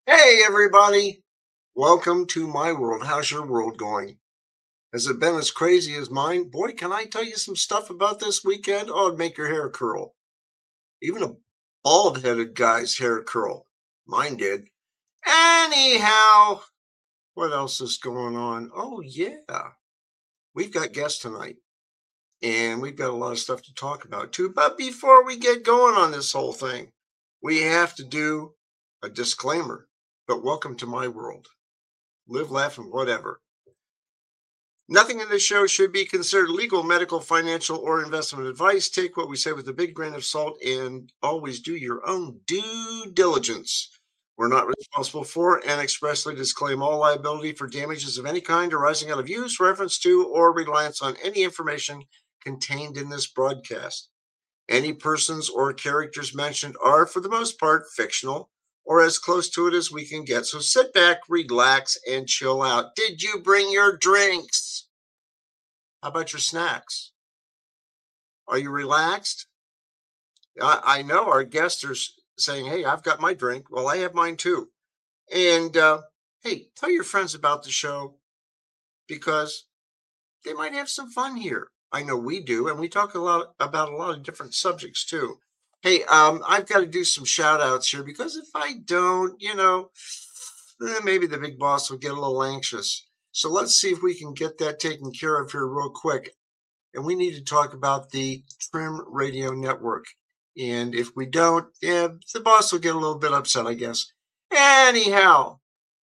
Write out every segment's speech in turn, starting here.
Hey, everybody. Welcome to my world. How's your world going? Has it been as crazy as mine? Boy, can I tell you some stuff about this weekend? Oh, it'd make your hair curl. Even a bald headed guy's hair curl. Mine did. Anyhow, what else is going on? Oh, yeah. We've got guests tonight, and we've got a lot of stuff to talk about too. But before we get going on this whole thing, we have to do a disclaimer. But welcome to my world. Live, laugh, and whatever. Nothing in this show should be considered legal, medical, financial, or investment advice. Take what we say with a big grain of salt and always do your own due diligence. We're not responsible for and expressly disclaim all liability for damages of any kind arising out of use, reference to, or reliance on any information contained in this broadcast. Any persons or characters mentioned are, for the most part, fictional or as close to it as we can get. So sit back, relax, and chill out. Did you bring your drinks? How about your snacks? Are you relaxed? I know our guests are saying, hey, I've got my drink. Well, I have mine too. And hey, tell your friends about the show because they might have some fun here. I know we do, and we talk a lot about a lot of different subjects too. Hey, I've got to do some shout outs here because if I don't, maybe the big boss will get a little anxious. So let's see if we can get that taken care of here real quick. And we need to talk about the Trim Radio Network. And if we don't, yeah, the boss will get a little bit upset, I guess. Anyhow,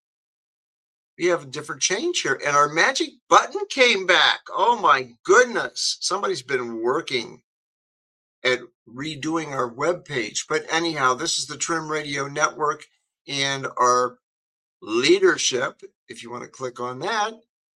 we have a different change here, and our magic button came back. Oh my goodness. Somebody's been working at redoing our web page. But anyhow, this is the Trim Radio Network and our leadership, if you want to click on that,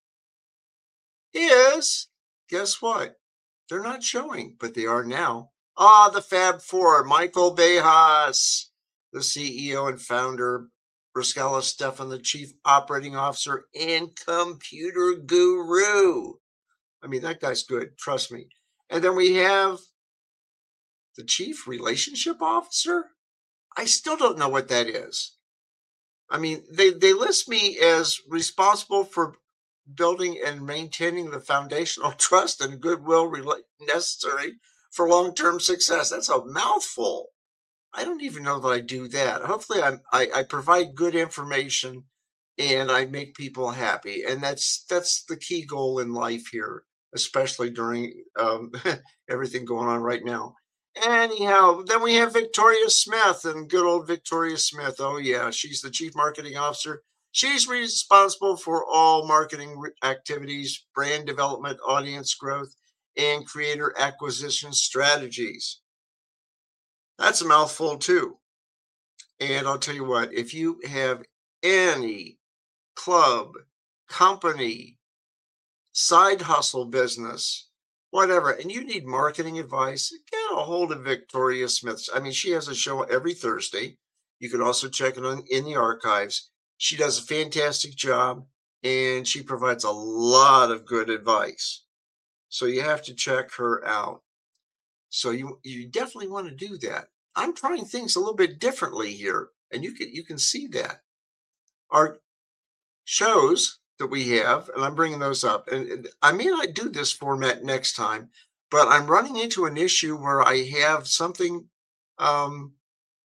is guess what? They're not showing, but they are now. Ah, the Fab Four, Michael Bejas, the CEO and founder, Bruscala Stefan, the Chief Operating Officer and Computer Guru. I mean, that guy's good, trust me. And then we have the Chief Relationship Officer. I still don't know what that is. I mean, they list me as responsible for building and maintaining the foundational trust and goodwill necessary for long-term success. That's a mouthful. I don't even know that I do that. Hopefully, I provide good information and I make people happy, and that's the key goal in life here, especially during everything going on right now. Anyhow, then we have Victoria Smith and good old Victoria Smith. Oh yeah, she's the chief marketing officer. She's responsible for all marketing activities, brand development, audience growth, and creator acquisition strategies. That's a mouthful too. And I'll tell you what, if you have any club, company, side hustle business, whatever, and you need marketing advice, get a hold of Victoria Smith. I mean, she has a show every Thursday. You can also check it on in the archives. She does a fantastic job and she provides a lot of good advice. So you have to check her out. So you definitely want to do that. I'm trying things a little bit differently here, and you can see that. Our shows that we have, and I'm bringing those up. And I may not do this format next time, but I'm running into an issue where I have something um,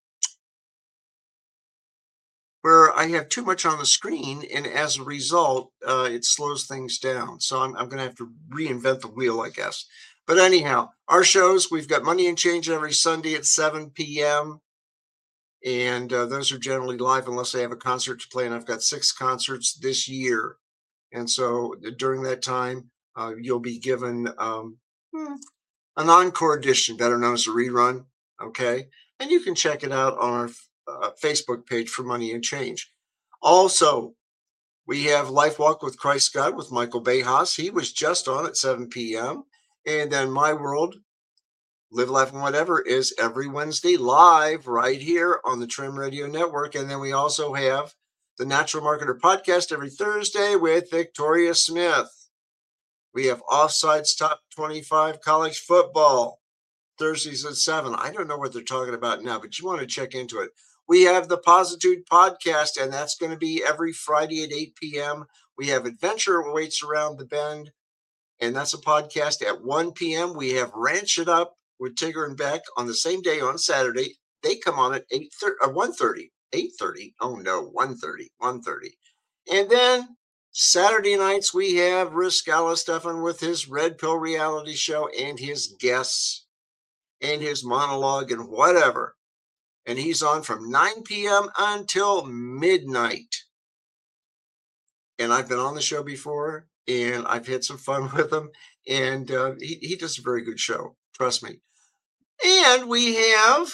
where I have too much on the screen, and as a result, it slows things down. So I'm going to have to reinvent the wheel, I guess. But anyhow, our shows, we've got Money and Change every Sunday at 7 p.m. And those are generally live unless I have a concert to play. And I've got 6 concerts this year. And so during that time, you'll be given an encore edition, better known as a rerun. Okay. And you can check it out on our Facebook page for Money and Change. Also, we have Life Walk with Christ God with Michael Bejas. He was just on at 7 p.m. And then My World, Live, Laugh, and Whatever is every Wednesday live right here on the Trim Radio Network. And then we also have the Natural Marketer Podcast every Thursday with Victoria Smith. We have Offsides Top 25 College Football Thursdays at 7. I don't know what they're talking about now, but you want to check into it. We have the Positude podcast, and that's going to be every Friday at 8 p.m. We have Adventure Awaits Around the Bend, and that's a podcast at 1 p.m. We have Ranch It Up with Tigger and Beck on the same day on Saturday. They come on at 1:30, 8:30. Oh no, 1:30, 1:30. And then Saturday nights we have Riscala Stefan with his Red Pill reality show and his guests and his monologue and whatever. And he's on from 9 p.m. until midnight. And I've been on the show before, and I've had some fun with him. And he does a very good show. Trust me. And we have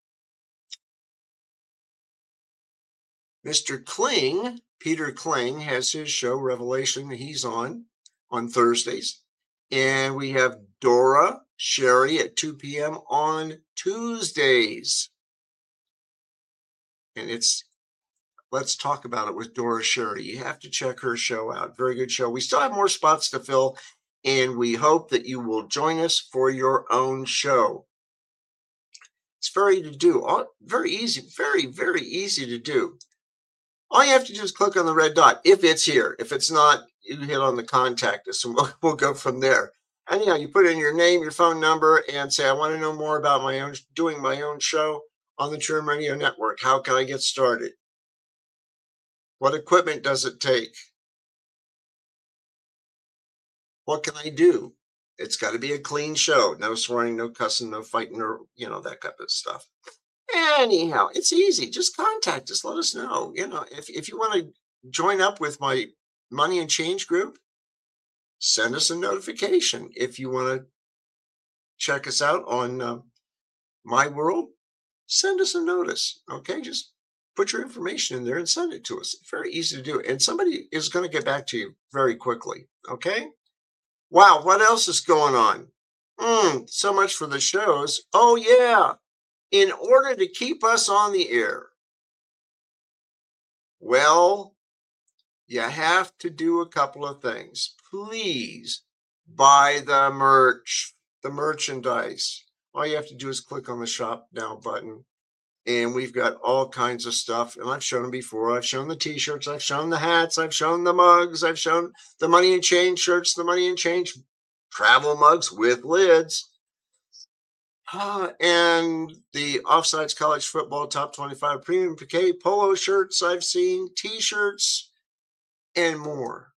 Mr. Kling. Peter Kling has his show, Revelation. He's on Thursdays. And we have Dora Sherry at 2 p.m. on Tuesdays. And it's Let's Talk About It with Dora Sherry. You have to check her show out. Very good show. We still have more spots to fill, and we hope that you will join us for your own show. It's very easy to do. Very easy, very, very easy to do. All you have to do is click on the red dot if it's here. If it's not, you hit on the contact us, and we'll go from there. Anyhow, you put in your name, your phone number, and say, I want to know more about doing my own show on the Trim Radio Network. How can I get started? What equipment does it take? What can I do? It's got to be a clean show. No swearing, no cussing, no fighting, or, that kind of stuff. Anyhow, it's easy. Just contact us. Let us know. If you want to join up with my Money and Change group, send us a notification. If you want to check us out on My World, send us a notice. Okay, just put your information in there and send it to us. It's very easy to do. And somebody is going to get back to you very quickly. Okay. Wow. What else is going on? So much for the shows. Oh, yeah. In order to keep us on the air, well, you have to do a couple of things. Please buy the merchandise. All you have to do is click on the Shop Now button. And we've got all kinds of stuff. And I've shown them before. I've shown the T-shirts. I've shown the hats. I've shown the mugs. I've shown the Money and Change shirts, the Money and Change travel mugs with lids. And the Offsides College Football Top 25 Premium Piquet polo shirts I've seen, T-shirts, and more.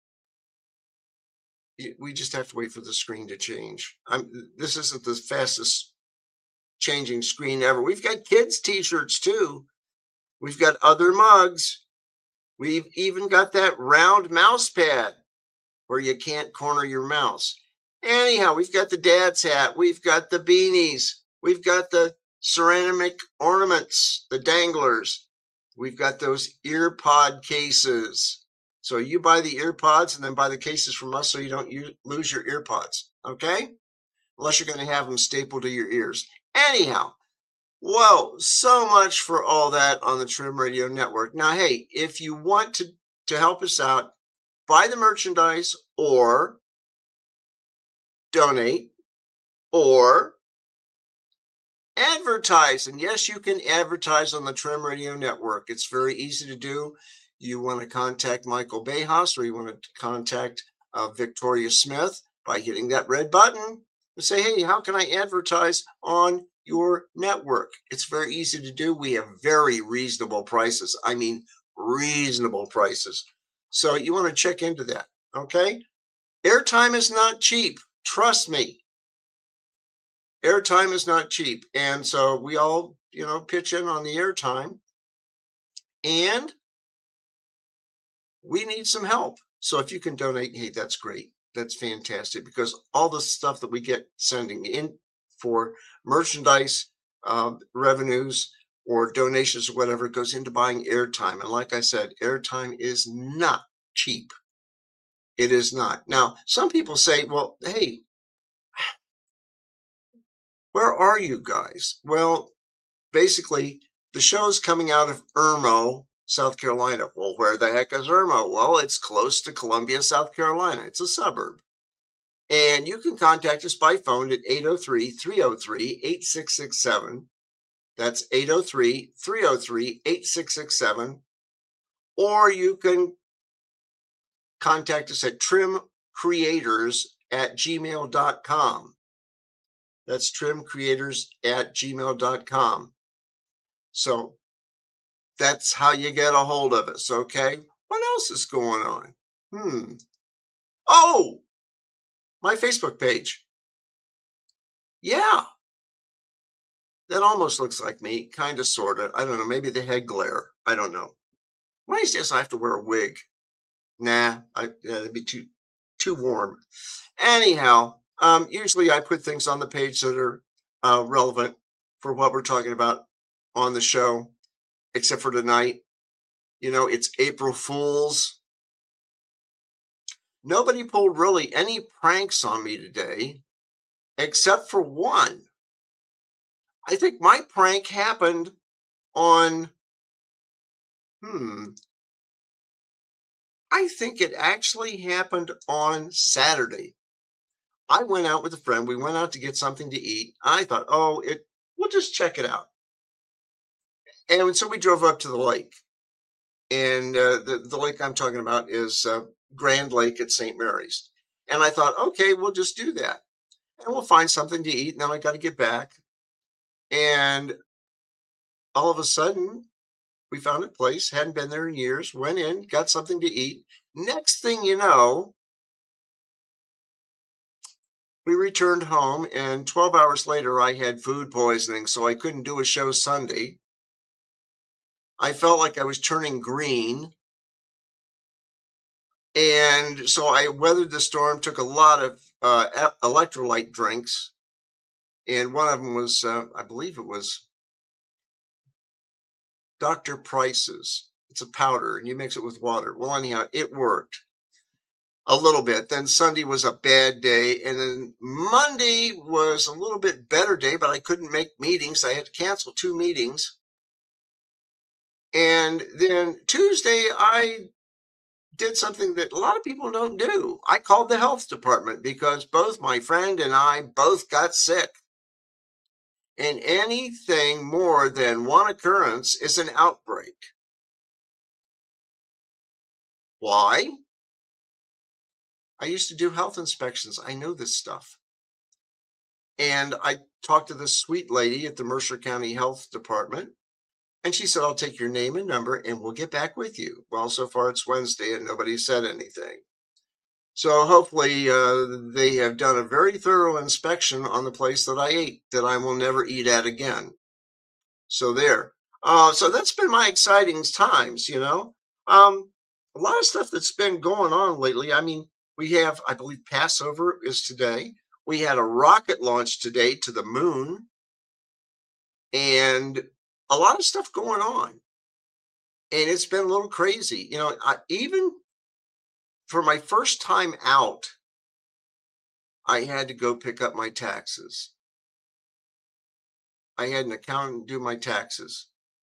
We just have to wait for the screen to change. This isn't the fastest changing screen ever. We've got kids T-shirts too. We've got other mugs. We've even got that round mouse pad where you can't corner your mouse. Anyhow, we've got the dad's hat. We've got the beanies. We've got the ceramic ornaments, the danglers. We've got those ear pod cases. So you buy the ear pods and then buy the cases from us so you don't lose your ear pods. Okay? Unless you're going to have them stapled to your ears. Anyhow, whoa, so much for all that on the Trim Radio Network. Now, hey, if you want to help us out, buy the merchandise or donate or advertise. And yes, you can advertise on the Trim Radio Network. It's very easy to do. You want to contact Michael Behas or you want to contact Victoria Smith by hitting that red button. Say, hey, how can I advertise on your network? It's very easy to do. We have very reasonable prices. I mean, reasonable prices. So you want to check into that, okay? Airtime is not cheap. Trust me. Airtime is not cheap. And so we all, pitch in on the airtime. And we need some help. So if you can donate, hey, that's great. That's fantastic because all the stuff that we get sending in for merchandise revenues or donations or whatever goes into buying airtime. And like I said, airtime is not cheap. It is not. Now, some people say, well, hey, where are you guys? Well, basically, the show's coming out of Irmo, South Carolina. Well, where the heck is Irmo? Well, it's close to Columbia, South Carolina. It's a suburb. And you can contact us by phone at 803-303-8667. That's 803-303-8667. Or you can contact us at trimcreators@gmail.com. That's trimcreators@gmail.com. So that's how you get a hold of us, okay? What else is going on? Oh, my Facebook page. Yeah, that almost looks like me, kind of, sort of. I don't know, maybe the head glare. I don't know. Why is this? I have to wear a wig. Nah, it'd be too warm. Anyhow, usually I put things on the page that are relevant for what we're talking about on the show, except for tonight. You know, it's April Fool's. Nobody pulled really any pranks on me today, except for one. I think my prank happened on, I think it actually happened on Saturday. I went out with a friend. We went out to get something to eat. I thought, we'll just check it out. And so we drove up to the lake. And the lake I'm talking about is Grand Lake at St. Mary's. And I thought, okay, we'll just do that. And we'll find something to eat. And then I got to get back. And all of a sudden, we found a place, hadn't been there in years, went in, got something to eat. Next thing you know, we returned home, and 12 hours later, I had food poisoning, so I couldn't do a show Sunday. I felt like I was turning green. And so I weathered the storm, took a lot of electrolyte drinks. And one of them was, I believe it was Dr. Price's. It's a powder, and you mix it with water. Well, anyhow, it worked a little bit. Then Sunday was a bad day. And then Monday was a little bit better day, but I couldn't make meetings. I had to cancel 2 meetings. And then Tuesday, I did something that a lot of people don't do. I called the health department because both my friend and I both got sick. And anything more than one occurrence is an outbreak. Why? I used to do health inspections. I know this stuff. And I talked to this sweet lady at the Mercer County Health Department. And she said, I'll take your name and number and we'll get back with you. Well, so far it's Wednesday and nobody said anything. So hopefully they have done a very thorough inspection on the place that I ate that I will never eat at again. So there. So that's been my exciting times, you know. A lot of stuff that's been going on lately. I mean, we have, I believe Passover is today. We had a rocket launch today to the moon. And a lot of stuff going on. And it's been a little crazy. You know, even for my first time out, I had to go pick up my taxes. I had an accountant do my taxes.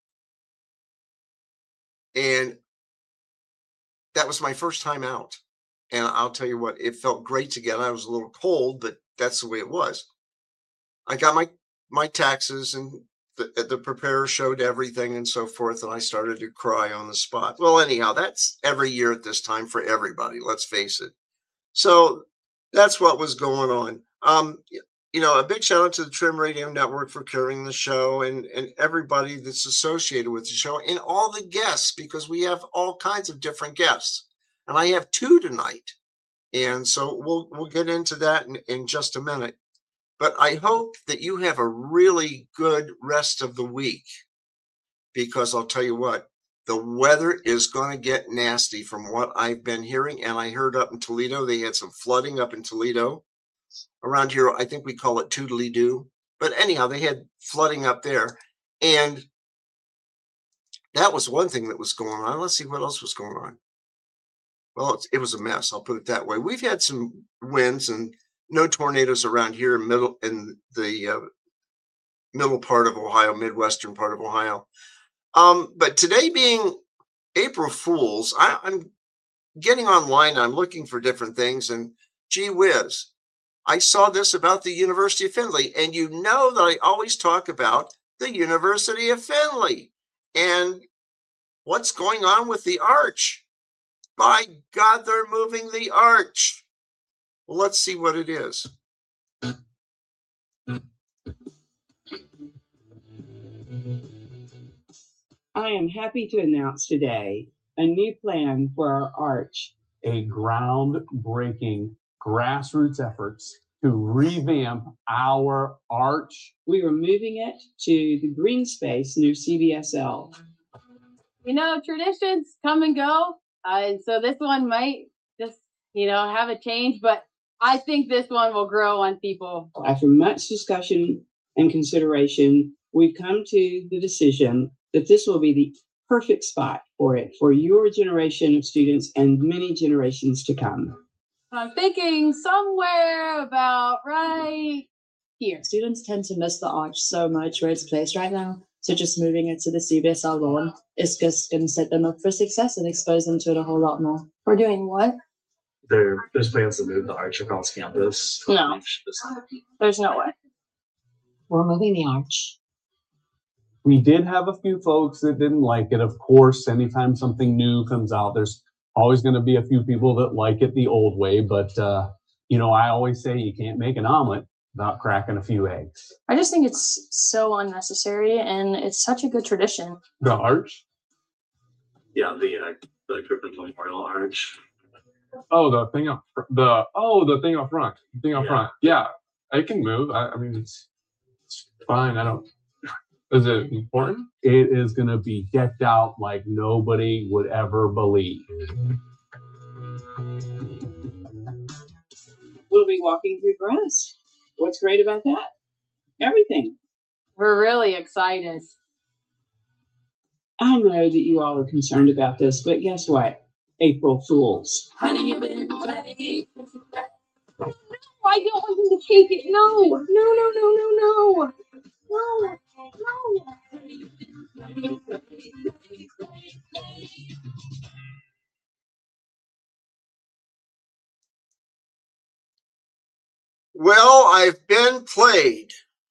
And that was my first time out. And I'll tell you what, it felt great to get. I was a little cold, but that's the way it was. I got my taxes, and the preparer showed everything and so forth, and I started to cry on the spot. Well, anyhow, that's every year at this time for everybody, let's face it. So that's what was going on. You know, a big shout out to the Trim Radio Network for carrying the show, and everybody that's associated with the show, and all the guests, because we have all kinds of different guests. And I have 2 tonight. And so we'll get into that in just a minute. But I hope that you have a really good rest of the week, because I'll tell you what, the weather is going to get nasty from what I've been hearing. And I heard up in Toledo, they had some flooding up in Toledo. Around here, I think we call it toodly-doo. But anyhow, they had flooding up there. And that was one thing that was going on. Let's see what else was going on. Well, it was a mess. I'll put it that way. We've had some winds and no tornadoes around here in the middle part of Ohio, midwestern part of Ohio. But today being April Fool's, I'm getting online. I'm looking for different things, and gee whiz, I saw this about the University of Findlay. And you know that I always talk about the University of Findlay. And what's going on with the arch? By God, they're moving the arch. Well, let's see what it is. I am happy to announce today a new plan for our arch. A groundbreaking grassroots efforts to revamp our arch. We are moving it to the green space near CBSL. You know, traditions come and go. And so this one might just, have a change, but I think this one will grow on people. After much discussion and consideration, we've come to the decision that this will be the perfect spot for it, for your generation of students and many generations to come. I'm thinking somewhere about right here. Students tend to miss the arch so much where it's placed right now. So just moving it to the CBSL lawn is just going to set them up for success and expose them to it a whole lot more. We're doing what? There's plans to move the arch across campus. No. There's no way. We're moving the arch. We did have a few folks that didn't like it. Of course, anytime something new comes out, there's always going to be a few people that like it the old way. But, I always say you can't make an omelet without cracking a few eggs. I just think it's so unnecessary, and it's such a good tradition. The arch? Yeah, the Griffin Memorial Arch. Oh, the thing up front. The thing up front. Front. Yeah, I can move. I mean, it's fine. I don't. Is it important? It is going to be decked out like nobody would ever believe. We'll be walking through grass. What's great about that? Everything. We're really excited. I know that you all are concerned about this, but guess what? April Fools. Honey, you've been ready. I don't want him to take it. No. Well, I've been played.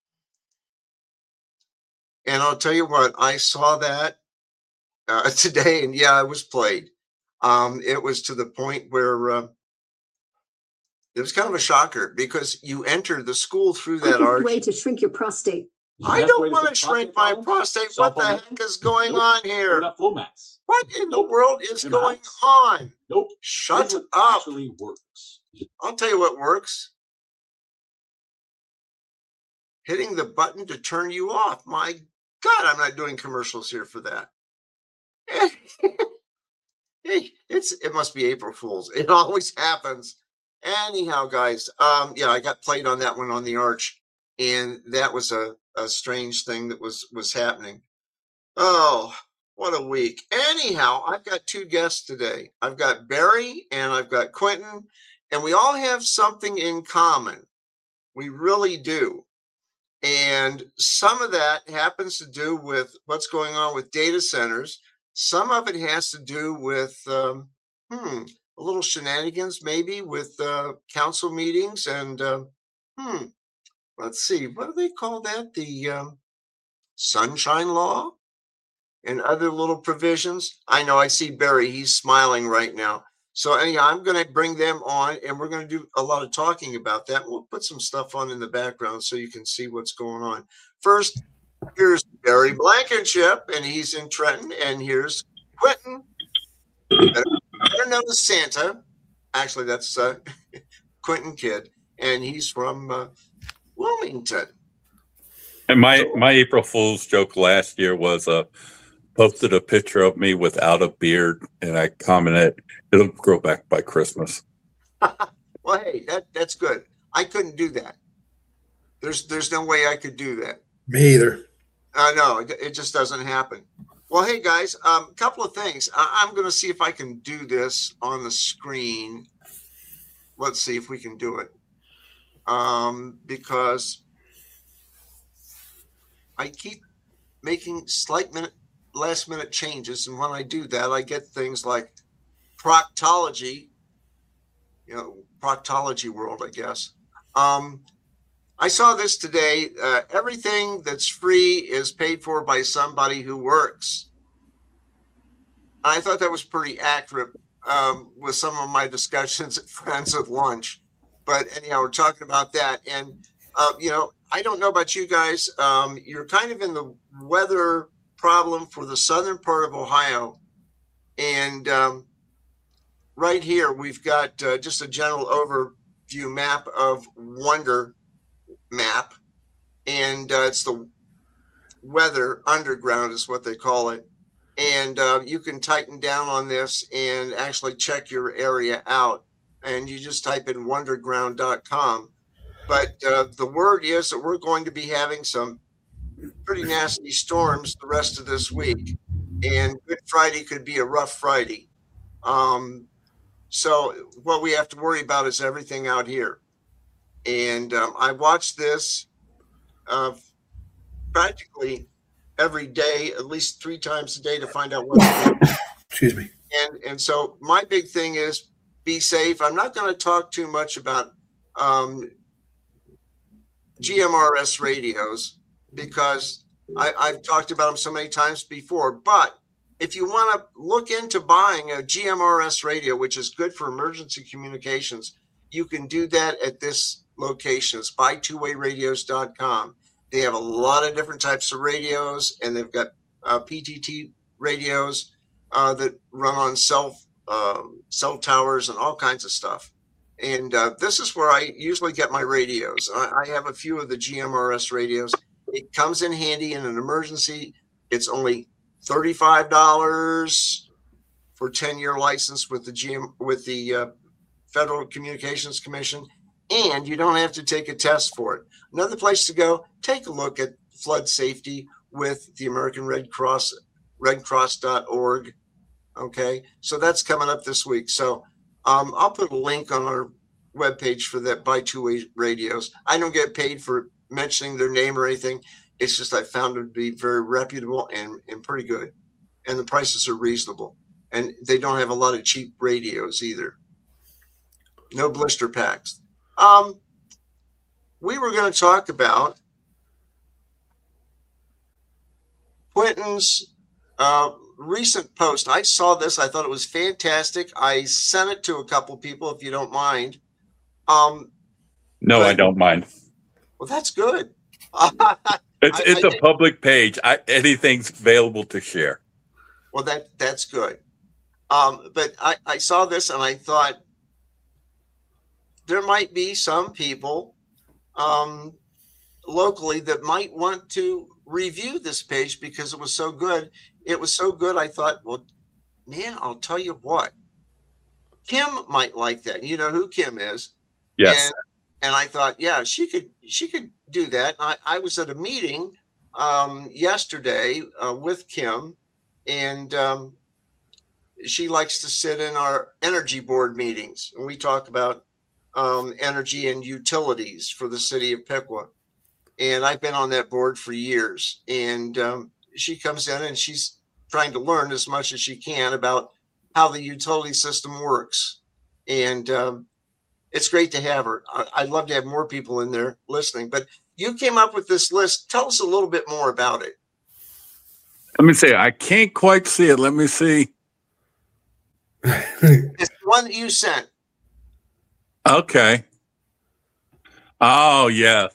And I'll tell you what, I saw that today, and yeah, I was played. It was to the point where it was kind of a shocker because you enter the school through that arch. Way to shrink your prostate. I don't want to shrink my prostate. What the heck is going on here? What in the world is going on? Nope. Shut up. Actually works. I'll tell you what works. Hitting the button to turn you off. My God, I'm not doing commercials here for that. Hey, it must be April Fool's. It always happens. Anyhow, guys, yeah, I got played on that one on the arch, and that was a strange thing that was happening. Oh, what a week. Anyhow, I've got two guests today. I've got Barry and I've got Quentin, and we all have something in common. We really do. And some of that happens to do with what's going on with data centers. Some of it has to do with a little shenanigans, maybe with council meetings and let's see, what do they call that? The Sunshine Law and other little provisions. I know, I see Barry, he's smiling right now. So anyhow, I'm going to bring them on and we're going to do a lot of talking about that. We'll put some stuff on in the background so you can see what's going on. First, here's Barry Blankenship, and he's in Trenton. And here's Quentin, better known as Santa. Actually, that's Quentin Kidd, and he's from Wilmington. And my April Fool's joke last year was posted a picture of me without a beard, and I commented, "It'll grow back by Christmas." Well, hey, that's good. I couldn't do that. There's no way I could do that. Me either. No, it just doesn't happen. Well, hey guys, a couple of things. I'm going to see if I can do this on the screen. Let's see if we can do it. Because I keep making last minute changes, and when I do that, I get things like proctology, proctology world, I guess. I saw this today. Everything that's free is paid for by somebody who works. I thought that was pretty accurate with some of my discussions at Friends at Lunch. But anyhow, we're talking about that. And, I don't know about you guys. You're kind of in the weather problem for the southern part of Ohio. And right here, we've got just a general overview map of Wonder Map. And it's the weather underground is what they call it. And you can tighten down on this and actually check your area out. And you just type in wonderground.com. But the word is that we're going to be having some pretty nasty storms the rest of this week. And Good Friday could be a rough Friday. So what we have to worry about is everything out here. And I watch this practically every day, at least 3 times a day, to find out what's going on. Excuse me. And so my big thing is be safe. I'm not going to talk too much about GMRS radios because I've talked about them so many times before. But if you want to look into buying a GMRS radio, which is good for emergency communications, you can do that at this location. It's buytwowayradios.com. They have a lot of different types of radios, and they've got PTT radios that run on cell towers and all kinds of stuff. And this is where I usually get my radios. I have a few of the GMRS radios. It comes in handy in an emergency. It's only $35 for 10-year license with the Federal Communications Commission, and you don't have to take a test for it. Another place to go, take a look at flood safety with the American Red Cross, redcross.org. Okay, so that's coming up this week. So I'll put a link on our webpage for that Buy Two-Way Radios. I don't get paid for mentioning their name or anything. It's just I found them to be very reputable and pretty good. And the prices are reasonable. And they don't have a lot of cheap radios either. No blister packs. We were going to talk about Quentin's recent post. I saw this. I thought it was fantastic. I sent it to a couple people, if you don't mind. No, I don't mind. Well, that's good. It's a public page. Anything's available to share. Well, that's good. But I saw this and I thought there might be some people locally that might want to review this page because it was so good. It was so good. I thought, well, man, I'll tell you what. Kim might like that. You know who Kim is. Yes. And I thought, yeah, she could do that. I was at a meeting yesterday with Kim, and she likes to sit in our energy board meetings. And we talk about energy and utilities for the city of Piqua. And I've been on that board for years. And she comes in and she's trying to learn as much as she can about how the utility system works. And it's great to have her. I'd love to have more people in there listening. But you came up with this list. Tell us a little bit more about it. Let me see. I can't quite see it. Let me see. It's the one that you sent. Okay. Oh, yeah.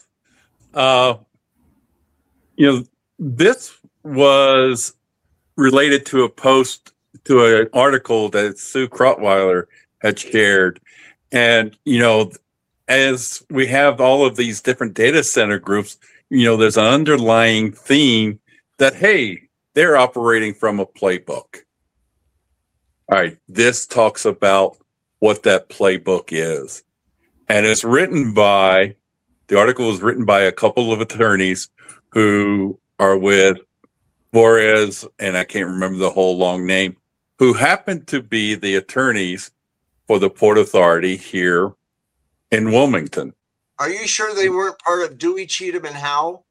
This was related to a post, to an article that Sue Krotweiler had shared. And, as we have all of these different data center groups, there's an underlying theme that, hey, they're operating from a playbook. All right. This talks about what that playbook is. And it's the article was written by a couple of attorneys who are with Flores, and I can't remember the whole long name, who happen to be the attorneys for the Port Authority here in Wilmington. Are you sure they weren't part of Dewey, Cheatham, and Howe?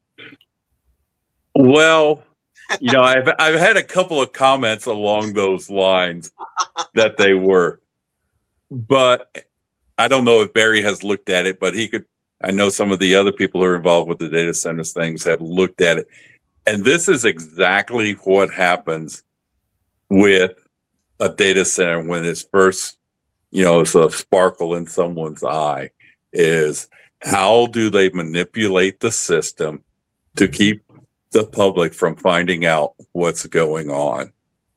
Well, I've had a couple of comments along those lines that they were, but I don't know if Barry has looked at it, but he could I know some of the other people who are involved with the data centers things have looked at it. And this is exactly what happens with a data center when it's first, it's a sparkle in someone's eye, is how do they manipulate the system to keep the public from finding out what's going on?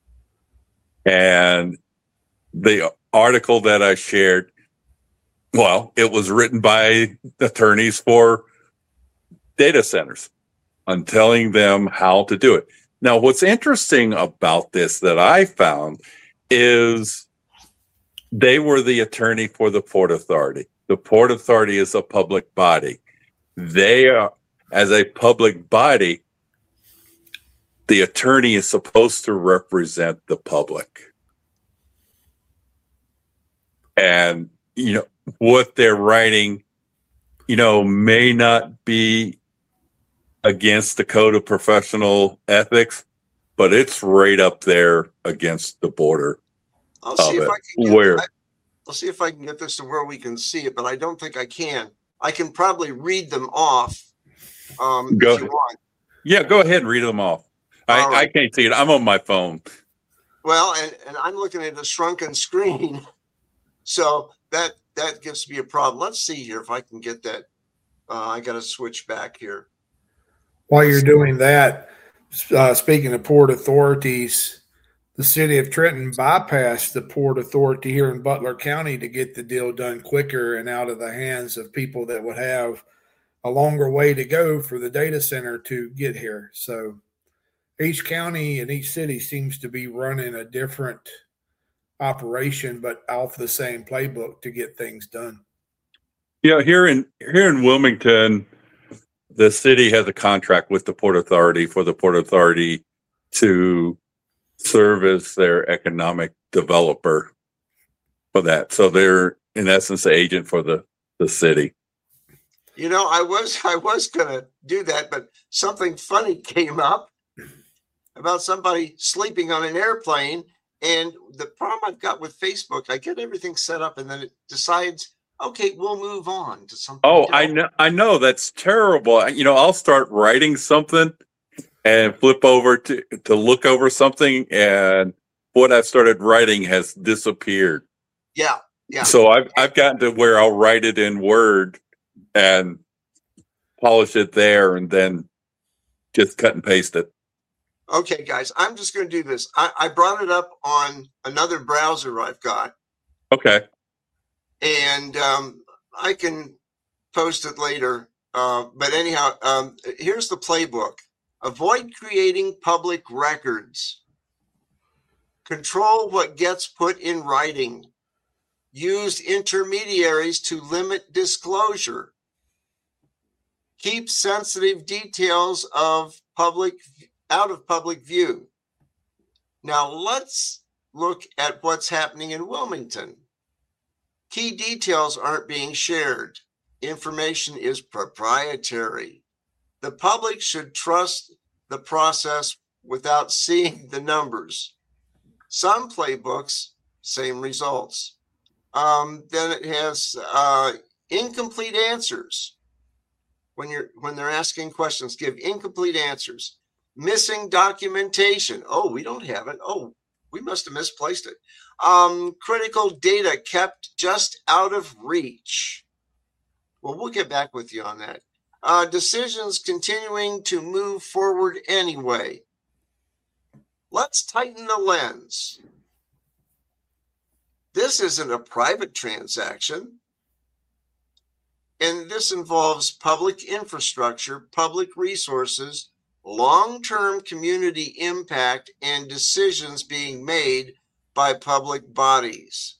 And the article that I shared, well, it was written by attorneys for data centers on telling them how to do it. Now, what's interesting about this that I found is they were the attorney for the Port Authority. The Port Authority is a public body. They are, as a public body, the attorney is supposed to represent the public. And, what they're writing, may not be against the code of professional ethics, but it's right up there against the border. I'll see if I'll see if I can get this to where we can see it, but I don't think I can. I can probably read them off. Go if you ahead. want. Yeah, go ahead and read them off. All right. I can't see it. I'm on my phone. Well, and I'm looking at a shrunken screen, so that gives me a problem. Let's see here if I can get that. I got to switch back here. While you're doing that, speaking of port authorities, the city of Trenton bypassed the port authority here in Butler County to get the deal done quicker and out of the hands of people that would have a longer way to go for the data center to get here. So each county and each city seems to be running a different operation, but off the same playbook to get things done. Yeah, here in Wilmington, the city has a contract with the Port Authority for the Port Authority to serve as their economic developer for that. So they're in essence the agent for the city. I was gonna do that, but something funny came up about somebody sleeping on an airplane. And the problem I've got with Facebook, I get everything set up and then it decides, okay, we'll move on to something. Oh, different. I know that's terrible. I'll start writing something and flip over to look over something, and what I've started writing has disappeared. Yeah. So I've gotten to where I'll write it in Word and polish it there, and then just cut and paste it. Okay, guys, I'm just going to do this. I brought it up on another browser I've got. Okay. And I can post it later. But anyhow, here's the playbook. Avoid creating public records. Control what gets put in writing. Use intermediaries to limit disclosure. Keep sensitive details out of public view. Now let's look at what's happening in Wilmington. Key details aren't being shared. Information is proprietary. The public should trust the process without seeing the numbers. Some playbooks, same results. Then it has incomplete answers. When they're asking questions, give incomplete answers. Missing documentation. Oh, we don't have it. Oh, we must have misplaced it. Critical data kept just out of reach. Well, we'll get back with you on that. Decisions continuing to move forward anyway. Let's tighten the lens. This isn't a private transaction. And this involves public infrastructure, public resources, long-term community impact, and decisions being made by public bodies.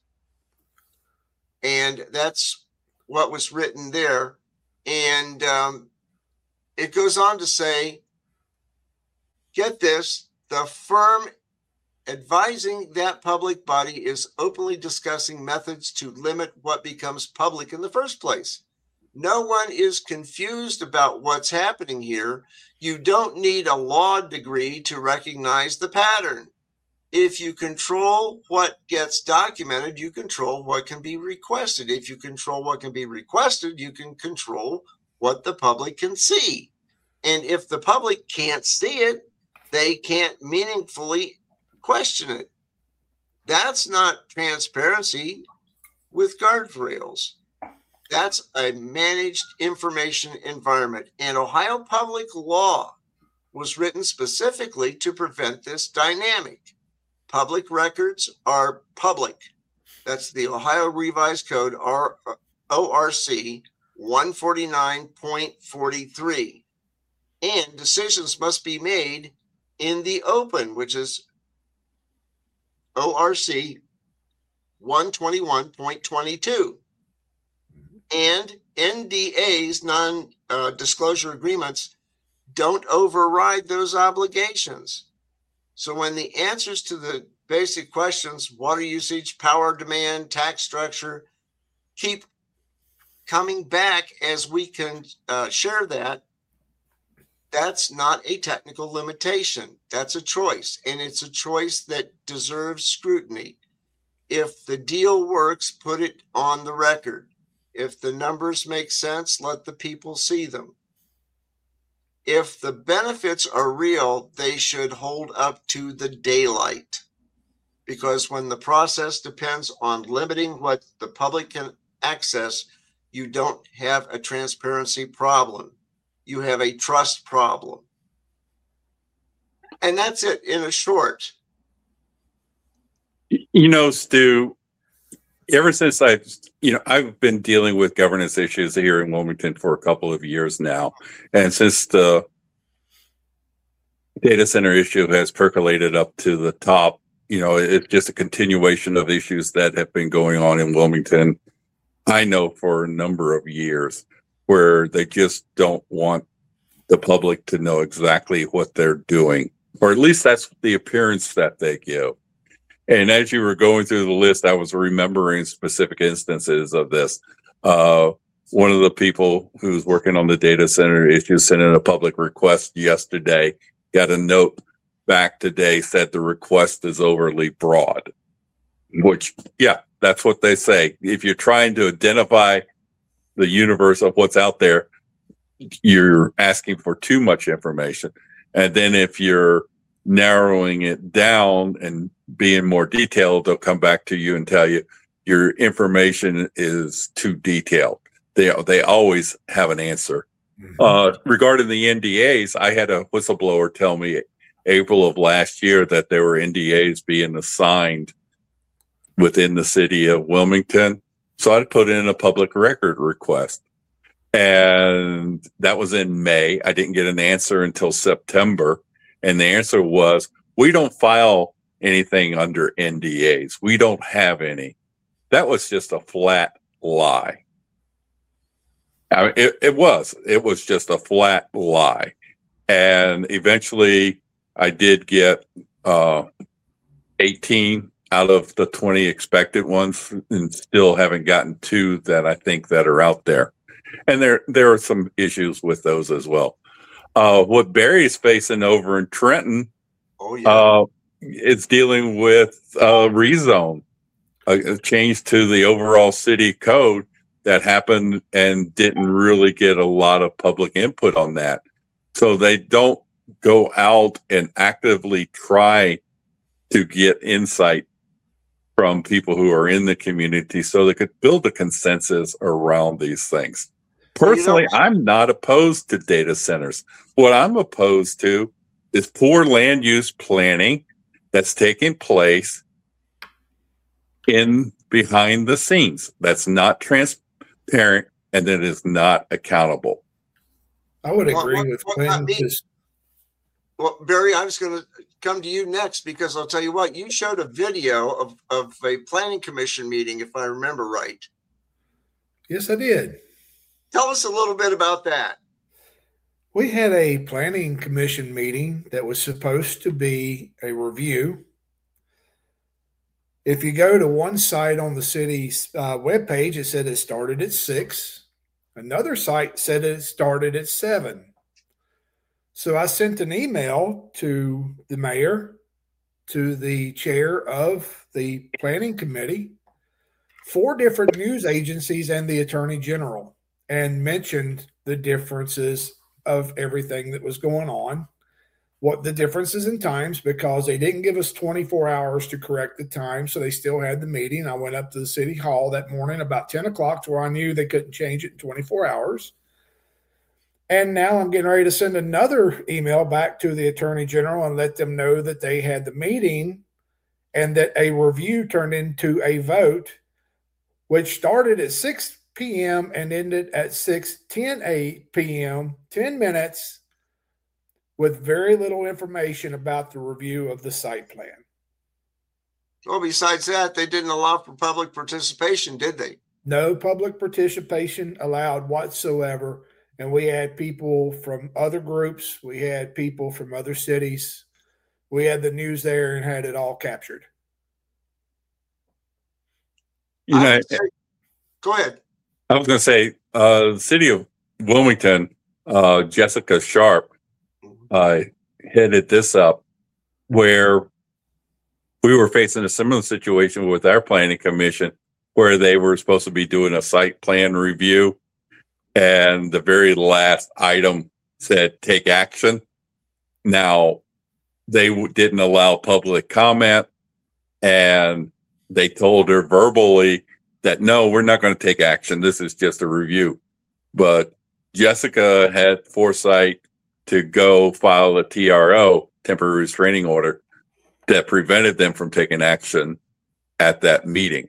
And that's what was written there. And it goes on to say, get this, the firm advising that public body is openly discussing methods to limit what becomes public in the first place. No one is confused about what's happening here. You don't need a law degree to recognize the pattern. If you control what gets documented, you control what can be requested. If you control what can be requested, you can control what the public can see. And if the public can't see it, they can't meaningfully question it. That's not transparency with guardrails. That's a managed information environment. And Ohio public law was written specifically to prevent this dynamic. Public records are public. That's the Ohio Revised Code, ORC 149.43. And decisions must be made in the open, which is ORC 121.22. And NDAs, non-disclosure agreements, don't override those obligations. So when the answers to the basic questions, water usage, power demand, tax structure, keep coming back as we can share that, that's not a technical limitation. That's a choice, and it's a choice that deserves scrutiny. If the deal works, put it on the record. If the numbers make sense, let the people see them. If the benefits are real, they should hold up to the daylight. Because when the process depends on limiting what the public can access, you don't have a transparency problem. You have a trust problem. And that's it in a short. You know, Stu, ever since I've been dealing with governance issues here in Wilmington for a couple of years now. And since the data center issue has percolated up to the top, it's just a continuation of issues that have been going on in Wilmington, I know, for a number of years, where they just don't want the public to know exactly what they're doing, or at least that's the appearance that they give. And as you were going through the list, I was remembering specific instances of this. One of the people who's working on the data center issue sent in a public request yesterday, got a note back today, said the request is overly broad, which, yeah, that's what they say. If you're trying to identify the universe of what's out there, you're asking for too much information. And then if you're narrowing it down and being more detailed, they'll come back to you and tell you your information is too detailed. They always have an answer. Regarding the NDAs, I had a whistleblower tell me April of last year that there were NDAs being assigned within the city of Wilmington. So I put in a public record request. And that was in May. I didn't get an answer until September. And the answer was, we don't file anything under NDAs. We don't have any. That was just a flat lie. I mean, it was just a flat lie. And eventually I did get 18 out of the 20 expected ones, and still haven't gotten 2 that I think that are out there. And there are some issues with those as well. What Barry's facing over in Trenton, is dealing with rezone, a change to the overall city code that happened and didn't really get a lot of public input on that. So they don't go out and actively try to get insight from people who are in the community so they could build a consensus around these things. Personally, I'm not opposed to data centers. What I'm opposed to is poor land use planning that's taking place in behind the scenes. That's not transparent, and that is not accountable. I would agree with Quentin. Well, Barry, I was going to come to you next, because I'll tell you what, you showed a video of a planning commission meeting, if I remember right. Yes, I did. Tell us a little bit about that. We had a planning commission meeting that was supposed to be a review. If you go to one site on the city's webpage, it said it started at 6. Another site said it started at 7. So I sent an email to the mayor to the chair of the planning committee, 4 different news agencies, and the attorney general, and mentioned the differences of everything that was going on, what the differences in times, because they didn't give us 24 hours to correct the time. So they still had the meeting. I went up to the city hall that morning about 10 o'clock to where I knew they couldn't change it in 24 hours. And now I'm getting ready to send another email back to the attorney general and let them know that they had the meeting and that a review turned into a vote, which started at 6 p.m. and ended at 6:10 p.m., 10 minutes, with very little information about the review of the site plan. Well, besides that, they didn't allow for public participation, did they? No public participation allowed whatsoever. And we had people from other groups. We had people from other cities. We had the news there and had it all captured. You know, Go ahead. I was going to say, the city of Wilmington, Jessica Sharp, headed this up, where we were facing a similar situation with our planning commission, where they were supposed to be doing a site plan review, and the very last item said take action. Now, they didn't allow public comment, and they told her verbally that, no, we're not going to take action. This is just a review. But Jessica had foresight to go file a TRO, temporary restraining order, that prevented them from taking action at that meeting.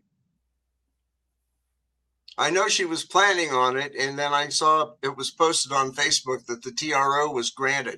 I know she was planning on it, and then I saw it was posted on Facebook that the TRO was granted.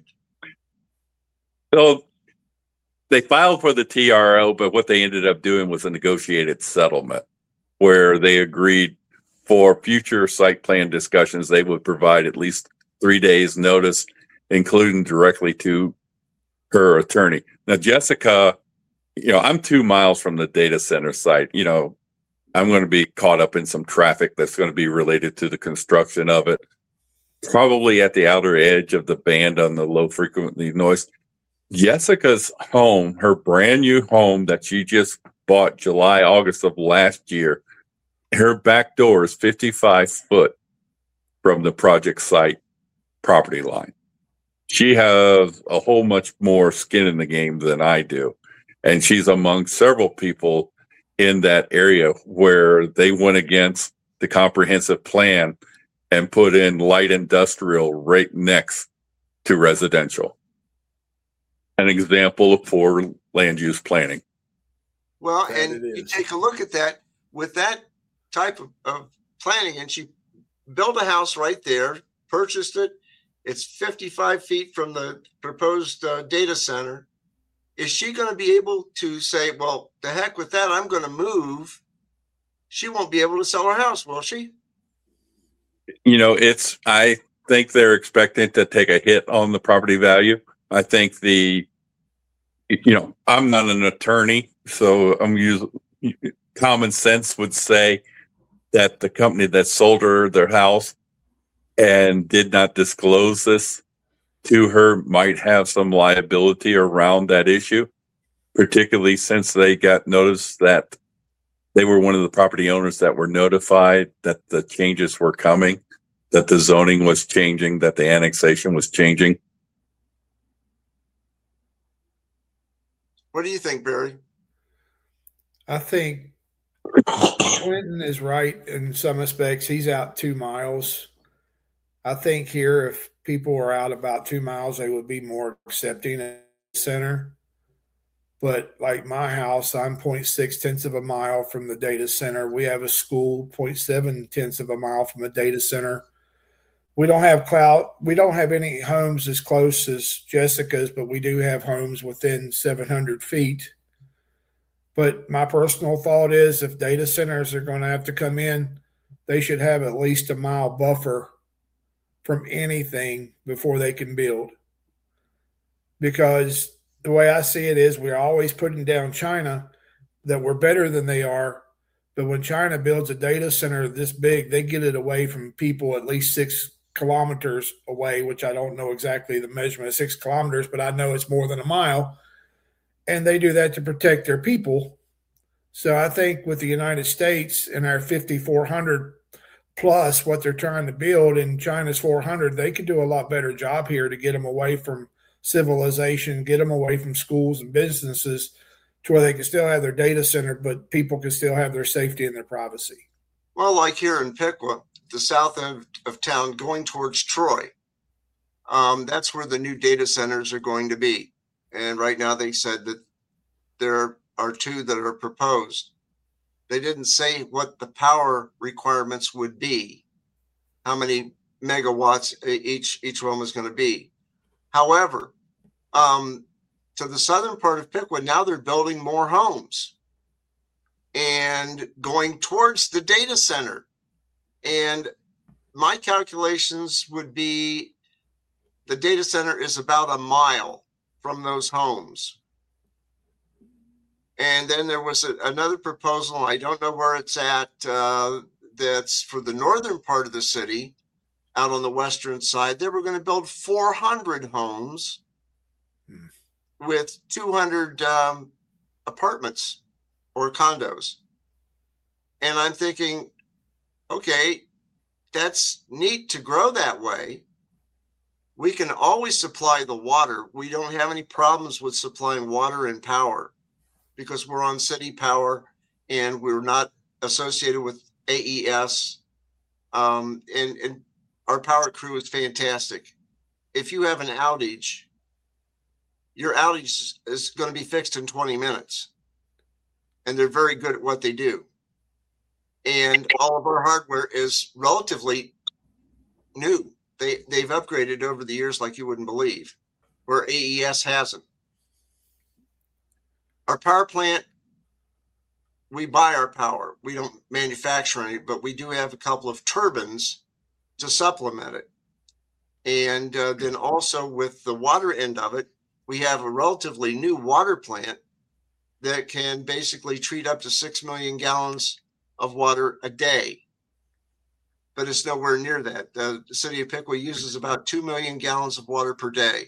So they filed for the TRO, but what they ended up doing was a negotiated settlement where they agreed for future site plan discussions, they would provide at least 3 days notice, including directly to her attorney. Now, Jessica, I'm 2 miles from the data center site. I'm going to be caught up in some traffic that's going to be related to the construction of it, probably at the outer edge of the band on the low frequency noise. Jessica's home, her brand new home that she just bought July, August of last year, her back door is 55 foot from the project site property line. She has a whole much more skin in the game than I do. And she's among several people in that area where they went against the comprehensive plan and put in light industrial right next to residential. An example for land use planning. Well, and you take a look at that with that type of planning, and she built a house right there, purchased it. It's 55 feet from the proposed data center. Is she going to be able to say, well, the heck with that, I'm going to move? She won't be able to sell her house, will she? I think they're expecting to take a hit on the property value. I think I'm not an attorney, so I'm using common sense would say that the company that sold her their house and did not disclose this to her might have some liability around that issue, particularly since they got notice that they were one of the property owners that were notified that the changes were coming, that the zoning was changing, that the annexation was changing. What do you think, Barry? I think Clinton is right in some aspects. He's out 2 miles. I think here, if people are out about 2 miles, they would be more accepting at the center. But like my house, I'm 0.6 of a mile from the data center. We have a school 0.7 of a mile from a data center. We don't have we don't have any homes as close as Jessica's, but we do have homes within 700 feet. But my personal thought is if data centers are going to have to come in, they should have at least a mile buffer from anything before they can build. Because the way I see it is we're always putting down China that we're better than they are. But when China builds a data center this big, they get it away from people at least 6 kilometers away, which I don't know exactly the measurement of 6 kilometers, but I know it's more than a mile. and they do that to protect their people. So I think with the United States and our 5,400 plus what they're trying to build in China's 400, they could do a lot better job here to get them away from civilization, get them away from schools and businesses to where they can still have their data center, but people can still have their safety and their privacy. Well, like here in Piqua, the south end of town going towards Troy, that's where the new data centers are going to be. And right now they said that there are 2 that are proposed. They didn't say what the power requirements would be, how many megawatts each one was going to be. However, to the southern part of Piqua, now they're building more homes and going towards the data center. And my calculations would be the data center is about a mile from those homes. And then there was another proposal, I don't know where it's at, that's for the northern part of the city, out on the western side. They were going to build 400 homes with 200 apartments or condos. And I'm thinking, okay, that's neat to grow that way. We can always supply the water. We don't have any problems with supplying water and power because we're on city power and we're not associated with AES. And our power crew is fantastic. If you have an outage, your outage is going to be fixed in 20 minutes. And they're very good at what they do. And all of our hardware is relatively new. They've upgraded over the years like you wouldn't believe, where AES hasn't. Our power plant, we buy our power. We don't manufacture any, but we do have a couple of turbines to supplement it. And then also with the water end of it, we have a relatively new water plant that can basically treat up to 6 million gallons of water a day. But it's nowhere near that. The city of Piqua uses about 2 million gallons of water per day.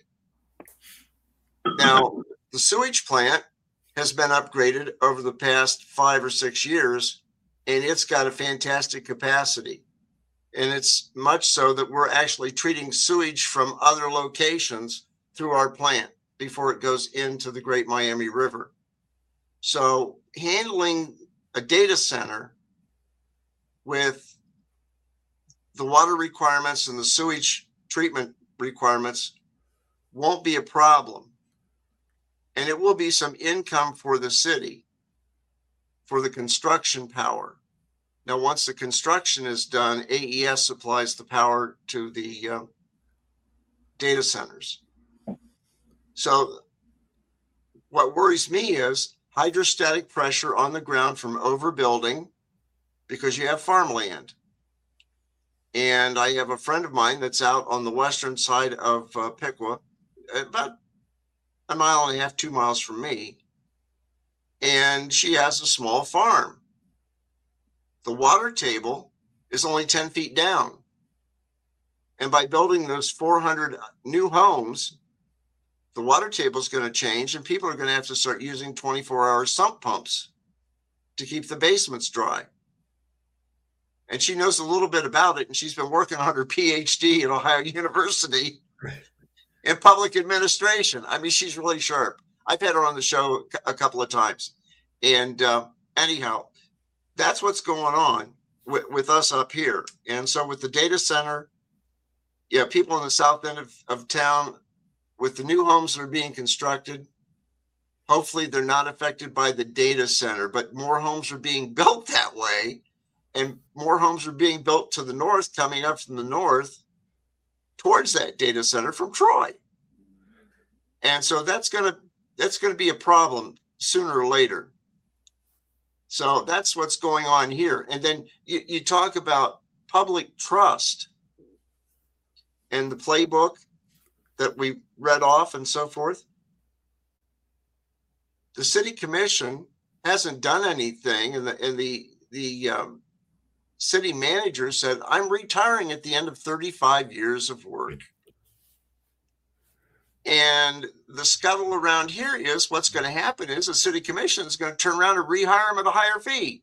Now, the sewage plant has been upgraded over the past 5 or 6 years, and it's got a fantastic capacity. And it's much so that we're actually treating sewage from other locations through our plant before it goes into the Great Miami River. So handling a data center with the water requirements and the sewage treatment requirements won't be a problem. And it will be some income for the city for the construction power. Now, once the construction is done, AES supplies the power to the data centers. So what worries me is hydrostatic pressure on the ground from overbuilding because you have farmland. And I have a friend of mine that's out on the western side of Piqua, about 1.5 miles, 2 miles from me. And she has a small farm. The water table is only 10 feet down. And by building those 400 new homes, the water table is going to change and people are going to have to start using 24-hour sump pumps to keep the basements dry. And she knows a little bit about it, and she's been working on her PhD at Ohio University in public administration. I mean, she's really sharp. I've had her on the show a couple of times. And anyhow, that's what's going on with us up here. And so with the data center, yeah, people in the south end of town, with the new homes that are being constructed, hopefully they're not affected by the data center, but more homes are being built that way. And more homes are being built to the north, coming up from the north towards that data center from Troy. And so that's going to be a problem sooner or later. So that's what's going on here. And then you talk about public trust and the playbook that we read off and so forth. The city commission hasn't done anything, and the city manager said, I'm retiring at the end of 35 years of work. And the scuttle around here is what's going to happen is the city commission is going to turn around and rehire him at a higher fee.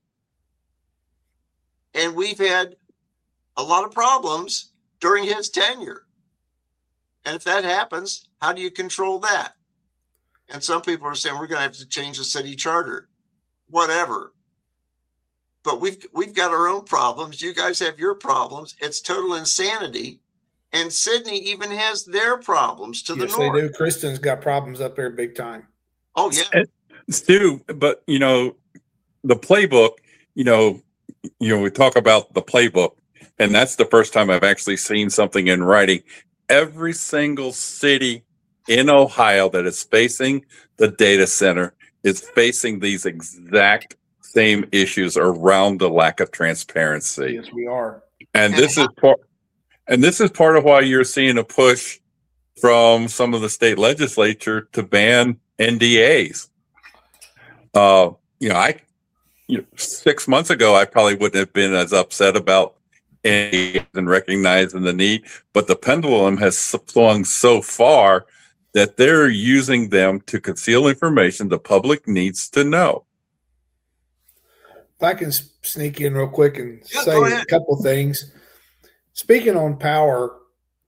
And we've had a lot of problems during his tenure. And if that happens, how do you control that? And some people are saying we're going to have to change the city charter, whatever. But we've got our own problems. You guys have your problems. It's total insanity. And Sydney even has their problems to the Yes, north. they do. Kristen's got problems up there big time. Oh, yeah. Stu, but the playbook, we talk about the playbook, and that's the first time I've actually seen something in writing. Every single city in Ohio that is facing the data center is facing these exact same issues around the lack of transparency. Yes, we are. And this is part of why you're seeing a push from some of the state legislature to ban NDAs. 6 months ago, I probably wouldn't have been as upset about NDAs and recognizing the need, but the pendulum has swung so far that they're using them to conceal information the public needs to know. If I can sneak in real quick and Yeah, say go ahead. a couple things. Speaking on power,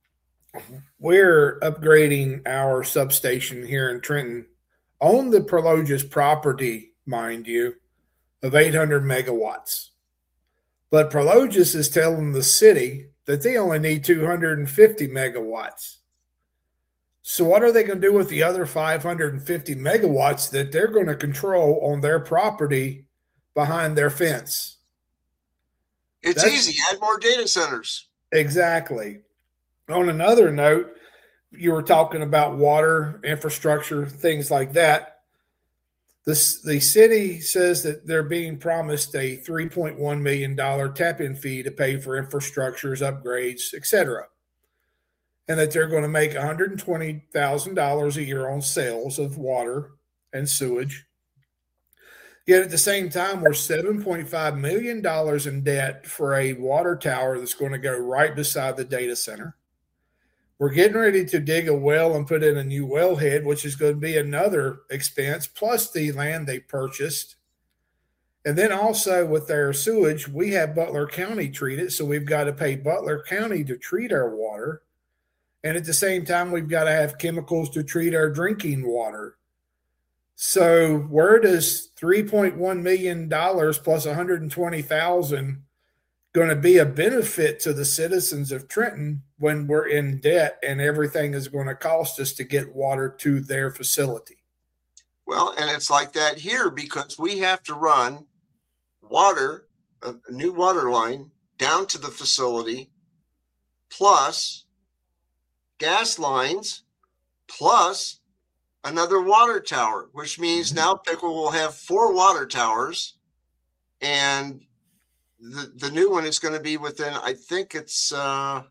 we're upgrading our substation here in Trenton on the Prologis property, mind you, of 800 megawatts. But Prologis is telling the city that they only need 250 megawatts. So what are they going to do with the other 550 megawatts that they're going to control on their property behind their fence? It's easy. Add more data centers. Exactly. On another note, you were talking about water, infrastructure, things like that. The city says that they're being promised a $3.1 million tap-in fee to pay for infrastructures, upgrades, etc., and that they're going to make $120,000 a year on sales of water and sewage. Yet at the same time, we're $7.5 million in debt for a water tower that's going to go right beside the data center. We're getting ready to dig a well and put in a new wellhead, which is going to be another expense, plus the land they purchased. And then also with their sewage, we have Butler County treated, so we've got to pay Butler County to treat our water. And at the same time, we've got to have chemicals to treat our drinking water. So where does $3.1 million plus $120,000 going to be a benefit to the citizens of Trenton when we're in debt and everything is going to cost us to get water to their facility? Well, and it's like that here because we have to run water, a new water line down to the facility, plus gas lines, plus another water tower, which means now Pickle will have 4 water towers, and the new one is going to be within, I think it's about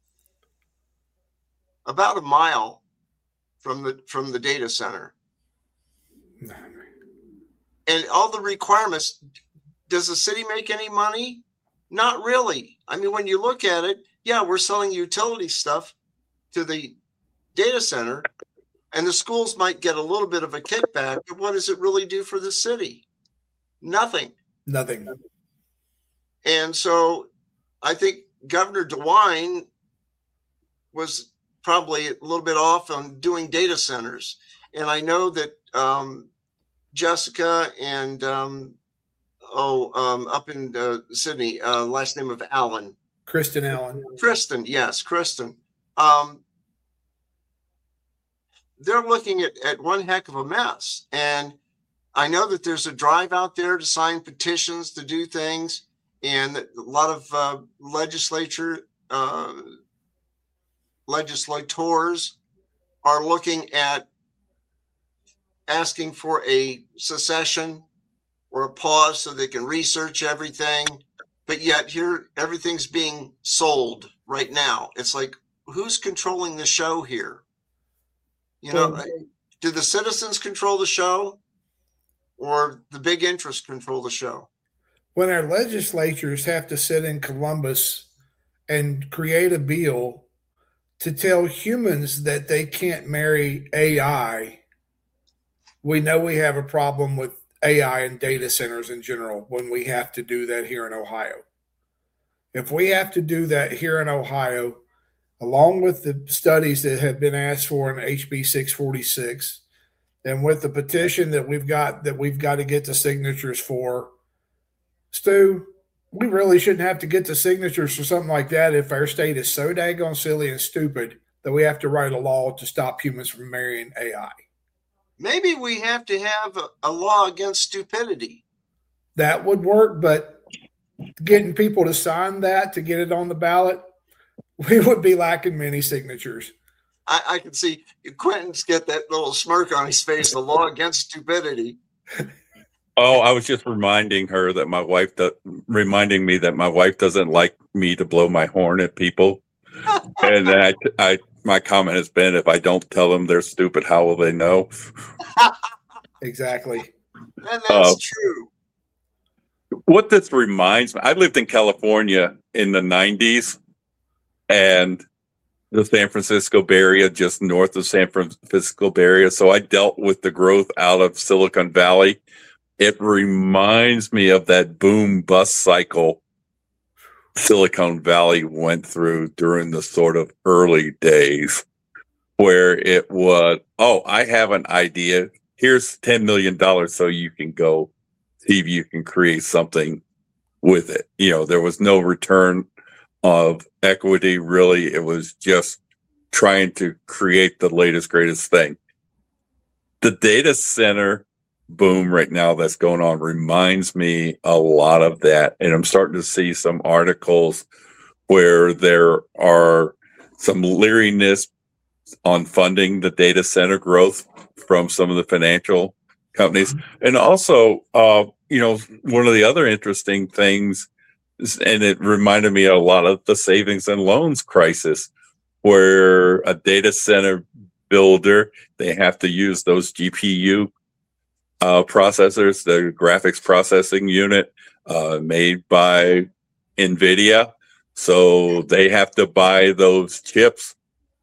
a mile from the data center. And all the requirements, does the city make any money? Not really. I mean, when you look at it, yeah, we're selling utility stuff to the data center, and the schools might get a little bit of a kickback, but what does it really do for the city? Nothing. Nothing. And so I think Governor DeWine was probably a little bit off on doing data centers. And I know that Jessica and up in Sydney, last name of Allen. Kristen Allen. Kristen, yes, Kristen. They're looking at one heck of a mess. And I know that there's a drive out there to sign petitions to do things. And a lot of legislators are looking at asking for a secession or a pause so they can research everything. But yet here, everything's being sold right now. It's like, who's controlling the show here? You know, do the citizens control the show or the big interests control the show? When our legislatures have to sit in Columbus and create a bill to tell humans that they can't marry AI, we know we have a problem with AI and data centers in general when we have to do that here in Ohio. If we have to do that here in Ohio, along with the studies that have been asked for in HB 646, and with the petition that we've got to get the signatures for, Stu, we really shouldn't have to get the signatures for something like that if our state is so daggone silly and stupid that we have to write a law to stop humans from marrying AI. Maybe we have to have a law against stupidity. That would work, but getting people to sign that to get it on the ballot, we would be lacking many signatures. I can see Quentin's get that little smirk on his face, the law against stupidity. Oh, I was just reminding me that my wife doesn't like me to blow my horn at people. And my comment has been, if I don't tell them they're stupid, how will they know? Exactly. And that's true. What this reminds me, I lived in California in the 90s, and the San Francisco Bay Area, just north of San Francisco Bay Area. So I dealt with the growth out of Silicon Valley. It reminds me of that boom bust cycle Silicon Valley went through during the sort of early days, where it was, oh, I have an idea. Here's $10 million so you can go see if you can create something with it. You know, there was no return of equity, really. It was just trying to create the latest, greatest thing. The data center boom right now that's going on reminds me a lot of that. And I'm starting to see some articles where there are some leeriness on funding the data center growth from some of the financial companies. And also, one of the other interesting things, and it reminded me a lot of the savings and loans crisis, where a data center builder, they have to use those GPU processors, the graphics processing unit made by NVIDIA. So they have to buy those chips.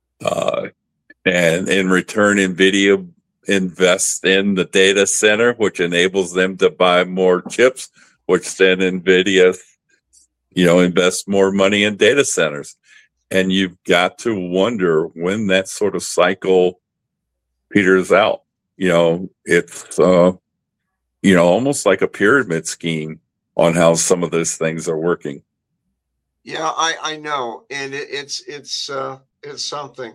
And in return, NVIDIA invests in the data center, which enables them to buy more chips, which then NVIDIA, invests more money in data centers. And you've got to wonder when that sort of cycle peters out. It's, almost like a pyramid scheme on how some of those things are working. Yeah, I know. And it's something.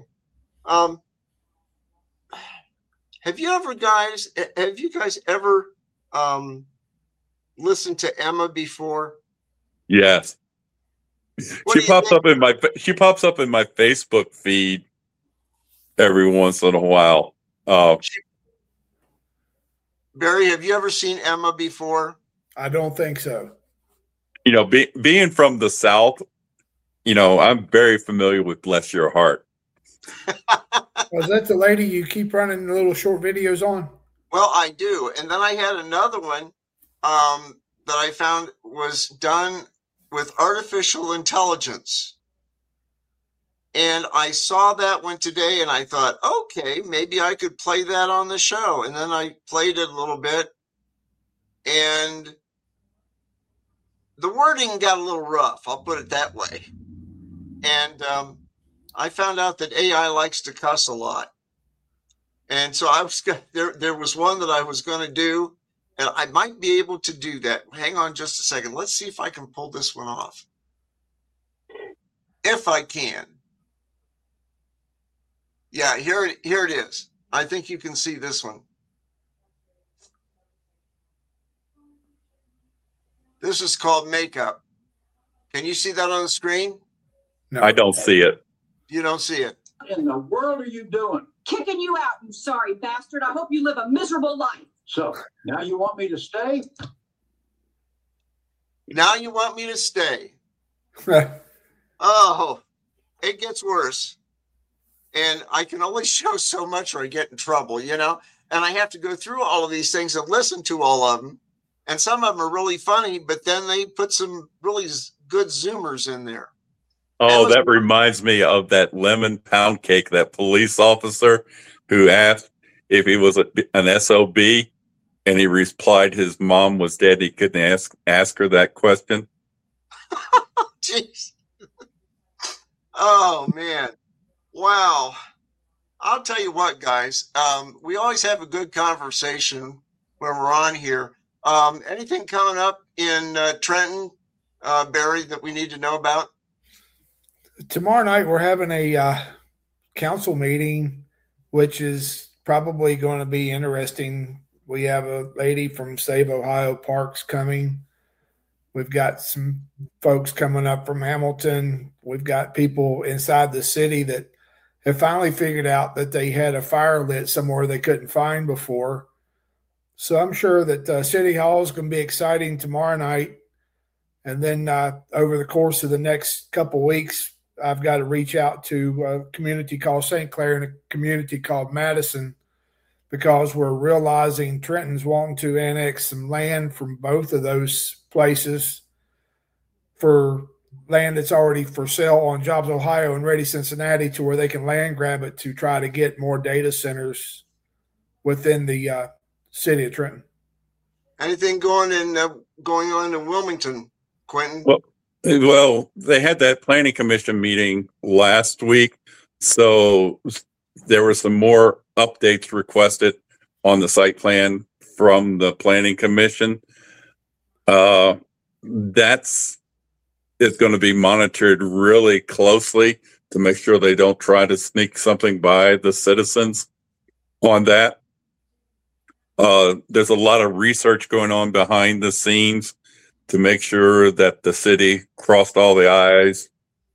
Have you guys ever listened to Emma before? Yes. She pops up in my Facebook feed every once in a while. Barry, have you ever seen Emma before? I don't think so. Being from the South, I'm very familiar with Bless Your Heart. Was that the lady you keep running the little short videos on? Well, I do. And then I had another one that I found was done with artificial intelligence. And I saw that one today and I thought, okay, maybe I could play that on the show. And then I played it a little bit and the wording got a little rough. I'll put it that way. And I found out that AI likes to cuss a lot. And so there was one that I was going to do, and I might be able to do that. Hang on just a second. Let's see if I can pull this one off. If I can. Yeah, here it is. I think you can see this one. This is called Makeup. Can you see that on the screen? No, I don't see it. You don't see it. What in the world are you doing? Kicking you out, you sorry bastard. I hope you live a miserable life. So, now you want me to stay? Now you want me to stay. Oh, it gets worse. And I can only show so much or I get in trouble, And I have to go through all of these things and listen to all of them. And some of them are really funny, but then they put some really good Zoomers in there. Oh, that reminds me of that lemon pound cake, that police officer who asked if he was an SOB, and he replied his mom was dead. He couldn't ask her that question. Jeez. Oh, man. Wow. I'll tell you what, guys. We always have a good conversation when we're on here. Anything coming up in Trenton, Barry, that we need to know about? Tomorrow night we're having a council meeting, which is probably going to be interesting. We have a lady from Save Ohio Parks coming. We've got some folks coming up from Hamilton. We've got people inside the city that have finally figured out that they had a fire lit somewhere they couldn't find before. So I'm sure that City Hall is going to be exciting tomorrow night. And then over the course of the next couple weeks, I've got to reach out to a community called St. Clair and a community called Madison, because we're realizing Trenton's wanting to annex some land from both of those places for land that's already for sale on Jobs Ohio and Ready Cincinnati, to where they can land grab it to try to get more data centers within the city of Trenton. Anything going on in Wilmington, Quentin? Well, they had that planning commission meeting last week, so there were some more updates requested on the site plan from the planning commission. That's going to be monitored really closely to make sure they don't try to sneak something by the citizens on that. There's a lot of research going on behind the scenes to make sure that the city dotted all the I's,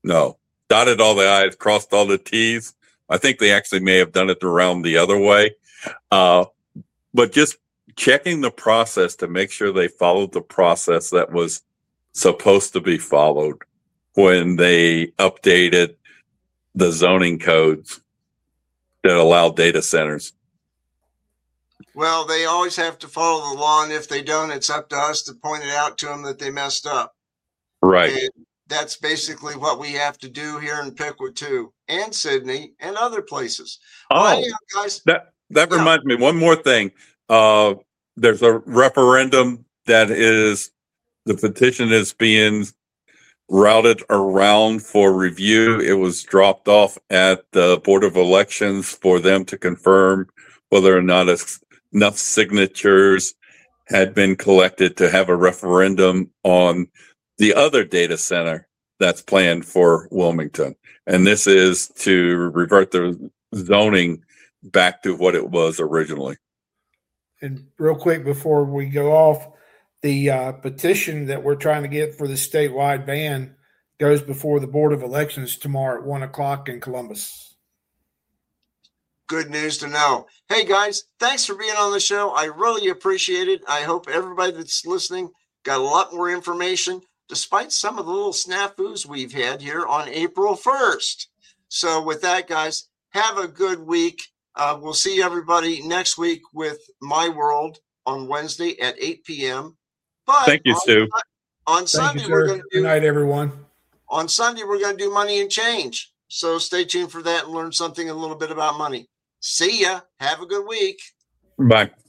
crossed all the T's. I think they actually may have done it around the other way. But just checking the process to make sure they followed the process that was supposed to be followed when they updated the zoning codes that allow data centers. Well, they always have to follow the law, and if they don't, it's up to us to point it out to them that they messed up. Right. And that's basically what we have to do here in Pickwood too, and Sydney and other places. Well, anyhow, guys, that reminds me, one more thing. There's a referendum the petition is being routed around for review. It was dropped off at the Board of Elections for them to confirm whether or not enough signatures had been collected to have a referendum on the other data center that's planned for Wilmington. And this is to revert the zoning back to what it was originally. And real quick before we go off, the petition that we're trying to get for the statewide ban goes before the Board of Elections tomorrow at 1:00 in Columbus. Good news to know. Hey guys, thanks for being on the show. I really appreciate it. I hope everybody that's listening got a lot more information, despite some of the little snafus we've had here on April 1st. So with that, guys, have a good week. We'll see everybody next week with My World on Wednesday at 8 p.m. But thank you, Stu. On Sunday, we're going to do. Good night, everyone. On Sunday, we're going to do Money and Change. So stay tuned for that and learn something a little bit about money. See ya. Have a good week. Bye.